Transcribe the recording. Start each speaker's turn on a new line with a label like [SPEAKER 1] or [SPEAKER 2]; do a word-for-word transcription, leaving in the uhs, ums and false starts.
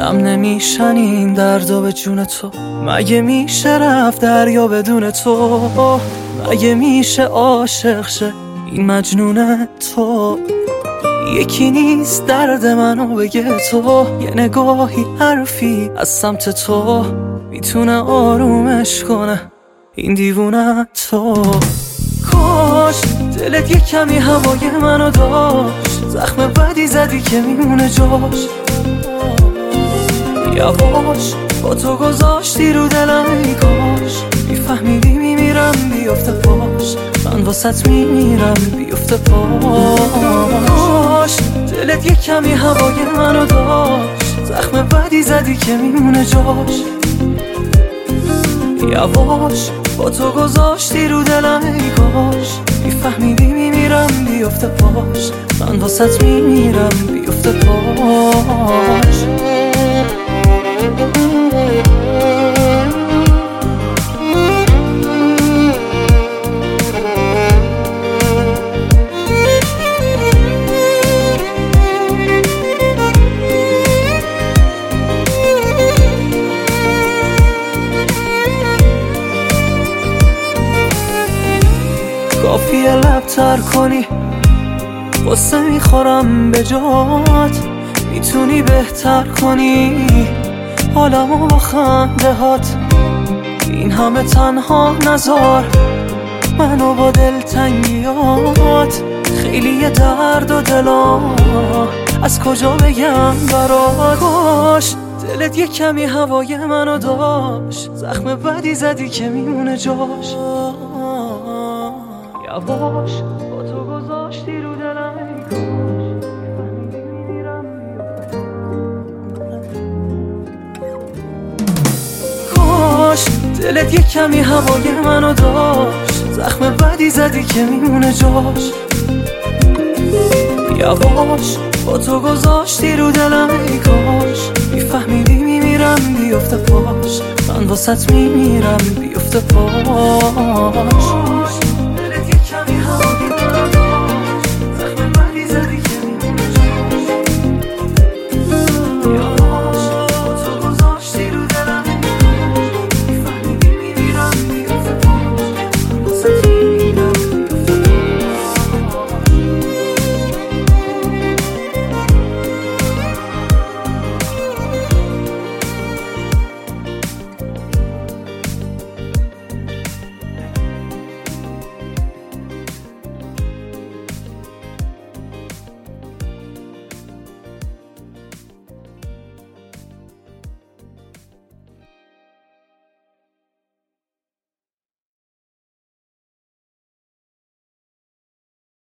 [SPEAKER 1] کم نمیشن این دردا به جون تو. مگه میشه رفت دریا بدون تو؟ مگه میشه عاشق شه این مجنون تو؟ یکی نیست درد منو بگه تو. یه نگاهی حرفی از سمت تو میتونه آرومش کنه این دیوونه تو. کاش دلت یه کمی هوای منو داشت. زخم بدی زدی که میمونه جاش. یواش با تو گذاشتی رو دلم ای کاش میفهمیدی میمیرم بیفته پاش. من واسط میمیرم بیفته پاش. دلت یه کمی هوای منو داشت. زخم بدی زدی که میمونه جاش. یواش با تو گذاشتی رو دلم ای کاش میفهمیدی میمیرم بیفته پاش. من واسط میمیرم بیفته پاش. کافیه لب تر کنی قصه میخورم به جات. میتونی بهتر کنی حالمو با خنده هات. این همه تنها نذار منو با دلتنگیات. خیلی درد و دلا از کجا بگم برات. کاش دلت یه کمی هوای منو داشت. زخم بدی زدی که میمونه جاش. یواش با تو گذاشتی رو دلم ای کاش. کاش دلت یه کمی هوای منو داشت. زخم بدی زدی که میمونه جاش. یواش با تو گذاشتی رو دلم ای کاش میفهمیدی میمیرم بیفته پاش. من واسط میمیرم بیفته پاش.